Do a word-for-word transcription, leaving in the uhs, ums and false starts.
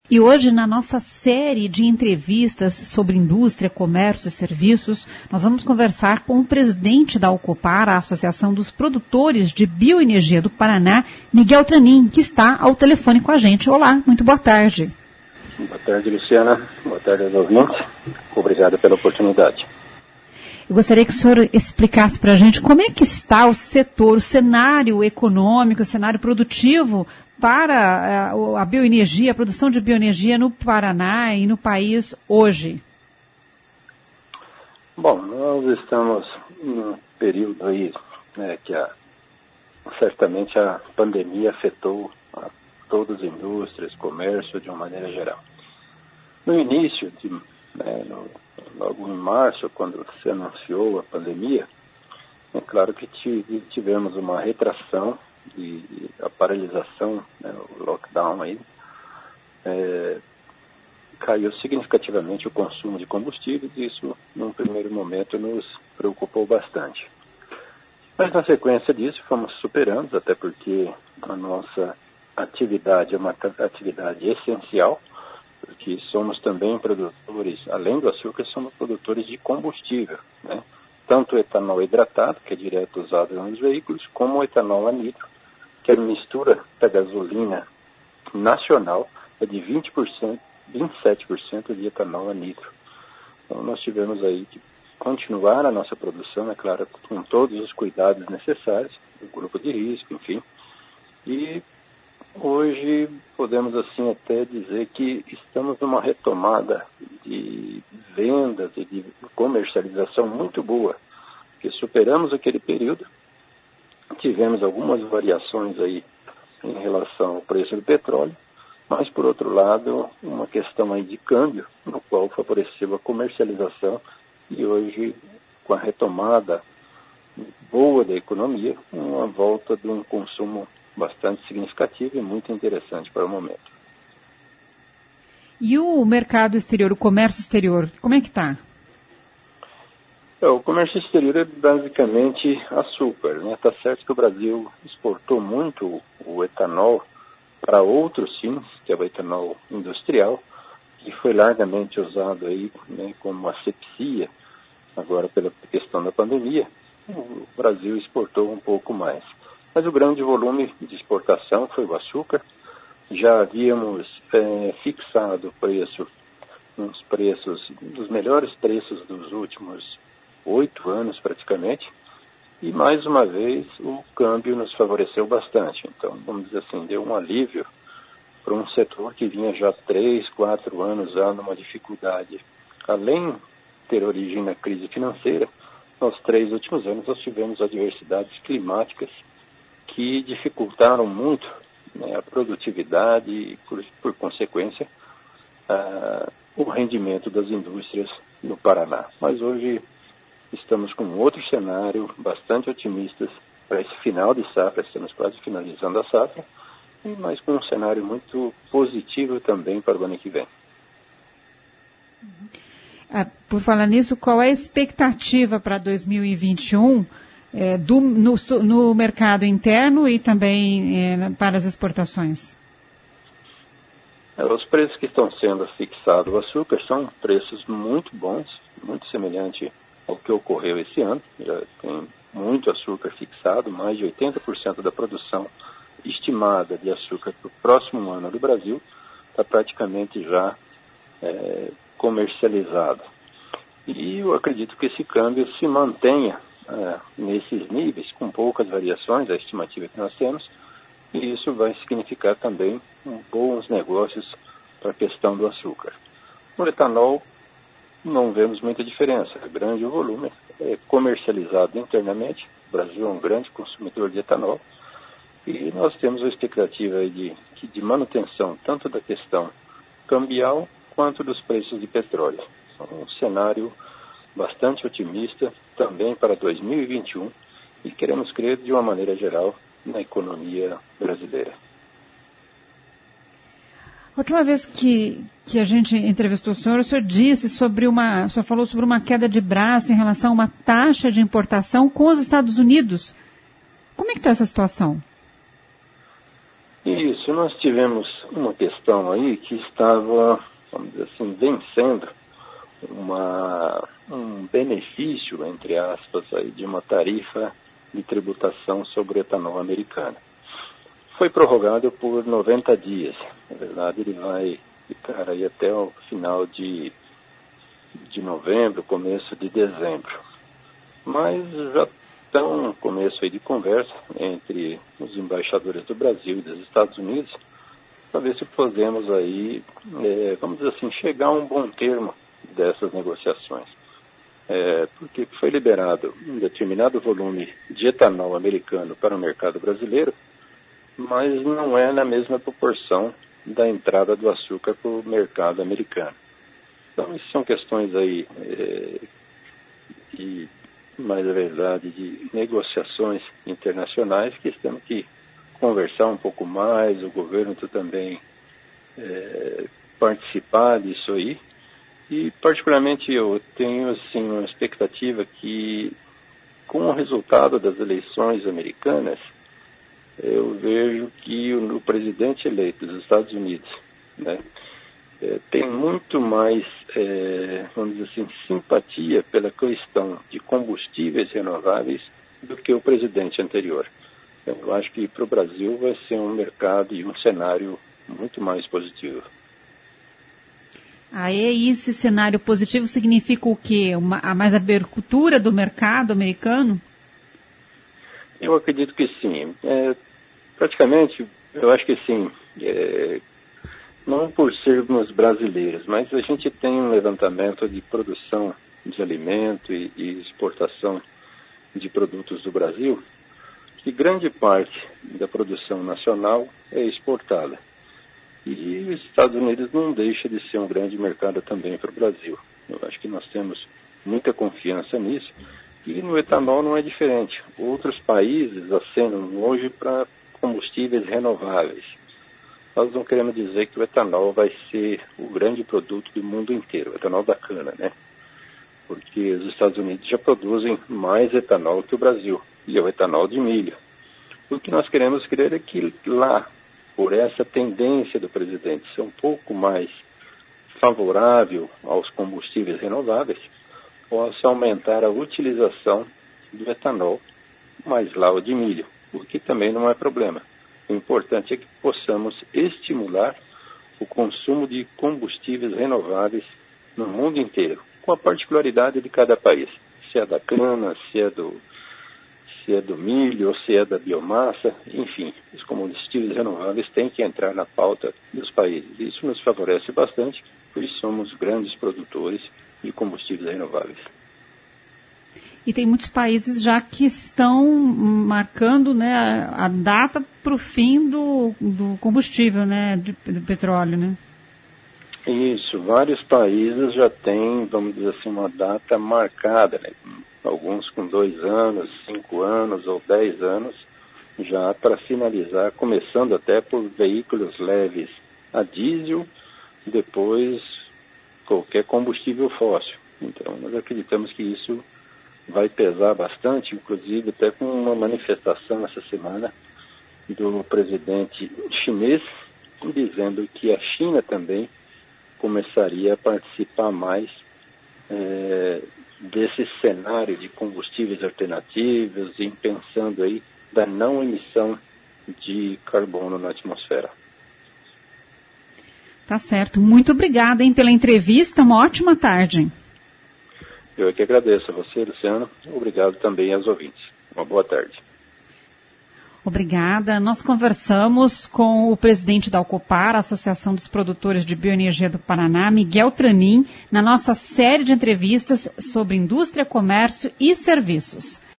E hoje, na nossa série de entrevistas sobre indústria, comércio e serviços, nós vamos conversar com o presidente da Alcopar, a Associação dos Produtores de Bioenergia do Paraná, Miguel Tranin, que está ao telefone com a gente. Olá, muito boa tarde. Boa tarde, Luciana. Boa tarde aos ouvintes. Obrigado pela oportunidade. Eu gostaria que o senhor explicasse para a gente como é que está o setor, o cenário econômico, o cenário produtivo para a bioenergia, a produção de bioenergia no Paraná e no país hoje. Bom, nós estamos num período aí, né, que a, certamente a pandemia afetou a todas as indústrias, comércio de uma maneira geral. No início, de, né, no, logo em março, quando se anunciou a pandemia, é claro que tivemos uma retração e a paralisação, né, o lockdown aí, é, caiu significativamente o consumo de combustíveis e isso, num primeiro momento, nos preocupou bastante. Mas, na sequência disso, fomos superando, até porque a nossa atividade é uma atividade essencial, porque somos também produtores, além do açúcar, somos produtores de combustível, né? Tanto o etanol hidratado, que é direto usado nos veículos, como o etanol anidro, que a mistura da gasolina nacional é de vinte por cento, vinte e sete por cento de etanol anidro. Então nós tivemos aí que continuar a nossa produção, é claro, com todos os cuidados necessários, o grupo de risco, enfim. E hoje podemos assim até dizer que estamos numa retomada de vendas e de comercialização muito boa, porque superamos aquele período. Tivemos algumas variações aí em relação ao preço do petróleo, mas, por outro lado, uma questão aí de câmbio, no qual favoreceu a comercialização e hoje, com a retomada boa da economia, uma volta de um consumo bastante significativo e muito interessante para o momento. E o mercado exterior, o comércio exterior, como é que está? É, o comércio exterior é basicamente açúcar, né? Está certo que o Brasil exportou muito o etanol para outros fins, que é o etanol industrial, que foi largamente usado aí, né, como asepsia, agora pela questão da pandemia. O Brasil exportou um pouco mais. Mas o grande volume de exportação foi o açúcar. Já havíamos é, fixado o preço, uns preços, dos melhores preços dos últimos oito anos praticamente, e mais uma vez o câmbio nos favoreceu bastante. Então, vamos dizer assim, deu um alívio para um setor que vinha já três, quatro anos já numa dificuldade. Além de ter origem na crise financeira, nos três últimos anos nós tivemos adversidades climáticas que dificultaram muito, né, a produtividade e, por, por consequência, uh, o rendimento das indústrias no Paraná. Mas hoje estamos com outro cenário, bastante otimistas para esse final de safra, estamos quase finalizando a safra, mas com um cenário muito positivo também para o ano que vem. Ah, por falar nisso, qual é a expectativa para dois mil e vinte e um é, do, no, no mercado interno e também é, para as exportações? É, os preços que estão sendo fixados o açúcar são preços muito bons, muito semelhante ao que ocorreu esse ano. Já tem muito açúcar fixado, mais de oitenta por cento da produção estimada de açúcar para o próximo ano do Brasil está praticamente já é, comercializado. E eu acredito que esse câmbio se mantenha é, nesses níveis, com poucas variações, a estimativa que nós temos, e isso vai significar também um, bons negócios para a questão do açúcar. O etanol, não vemos muita diferença, é grande o volume, é comercializado internamente, o Brasil é um grande consumidor de etanol, e nós temos a expectativa de, de manutenção tanto da questão cambial quanto dos preços de petróleo. Um cenário bastante otimista também para dois mil e vinte e um e queremos crer de uma maneira geral na economia brasileira. A última vez que, que a gente entrevistou o senhor, o senhor disse sobre uma, o senhor falou sobre uma queda de braço em relação a uma taxa de importação com os Estados Unidos. Como é que está essa situação? Isso, Isso, nós tivemos uma questão aí que estava, vamos dizer assim, vencendo uma, um benefício, entre aspas, aí, de uma tarifa de tributação sobre o etanol americano. Foi prorrogado por noventa dias. Na verdade, ele vai ficar aí até o final de, de novembro, começo de dezembro. Mas já está um começo aí de conversa entre os embaixadores do Brasil e dos Estados Unidos para ver se podemos aí, é, vamos dizer assim, chegar a um bom termo dessas negociações. É, porque foi liberado um determinado volume de etanol americano para o mercado brasileiro, mas não é na mesma proporção da entrada do açúcar para o mercado americano. Então, isso são questões aí, é, de, mais a verdade, de negociações internacionais que temos que conversar um pouco mais, o governo também é, participar disso aí. E, particularmente, eu tenho assim, uma expectativa que, com o resultado das eleições americanas, eu vejo que o, o presidente eleito dos Estados Unidos, né, é, tem muito mais, é, vamos dizer assim, simpatia pela questão de combustíveis renováveis do que o presidente anterior. Eu acho que para o Brasil vai ser um mercado e um cenário muito mais positivo. Aí esse cenário positivo significa o quê? Uma, a mais abertura do mercado americano? Eu acredito que sim. É, praticamente, eu acho que sim. É, não por sermos brasileiros, mas a gente tem um levantamento de produção de alimento e, e exportação de produtos do Brasil, que grande parte da produção nacional é exportada. E os Estados Unidos não deixa de ser um grande mercado também para o Brasil. Eu acho que nós temos muita confiança nisso. E no etanol não é diferente. Outros países acenam hoje para combustíveis renováveis. Nós não queremos dizer que o etanol vai ser o grande produto do mundo inteiro, o etanol da cana, né? Porque os Estados Unidos já produzem mais etanol que o Brasil, e é o etanol de milho. O que nós queremos crer é que lá, por essa tendência do presidente ser um pouco mais favorável aos combustíveis renováveis, possa aumentar a utilização do etanol, mas lá o de milho, o que também não é problema. O importante é que possamos estimular o consumo de combustíveis renováveis no mundo inteiro, com a particularidade de cada país, se é da cana, se é do se é do milho, ou se é da biomassa, enfim, os combustíveis renováveis têm que entrar na pauta dos países. Isso nos favorece bastante, pois somos grandes produtores de combustíveis renováveis. E tem muitos países já que estão marcando, né, a, a data para o fim do, do combustível, né, de, do petróleo, né? Isso, vários países já têm, vamos dizer assim, uma data marcada, né? Alguns com dois anos, cinco anos ou dez anos, já para finalizar, começando até por veículos leves a diesel, depois qualquer combustível fóssil. Então, nós acreditamos que isso vai pesar bastante, inclusive até com uma manifestação essa semana do presidente chinês, dizendo que a China também começaria a participar mais é, desse cenário de combustíveis alternativos e pensando aí da não emissão de carbono na atmosfera. Tá certo. Muito obrigada, hein, pela entrevista. Uma ótima tarde. Eu é que agradeço a você, Luciano. Obrigado também aos ouvintes. Uma boa tarde. Obrigada. Nós conversamos com o presidente da Alcopar, a Associação dos Produtores de Bioenergia do Paraná, Miguel Tranin, na nossa série de entrevistas sobre indústria, comércio e serviços.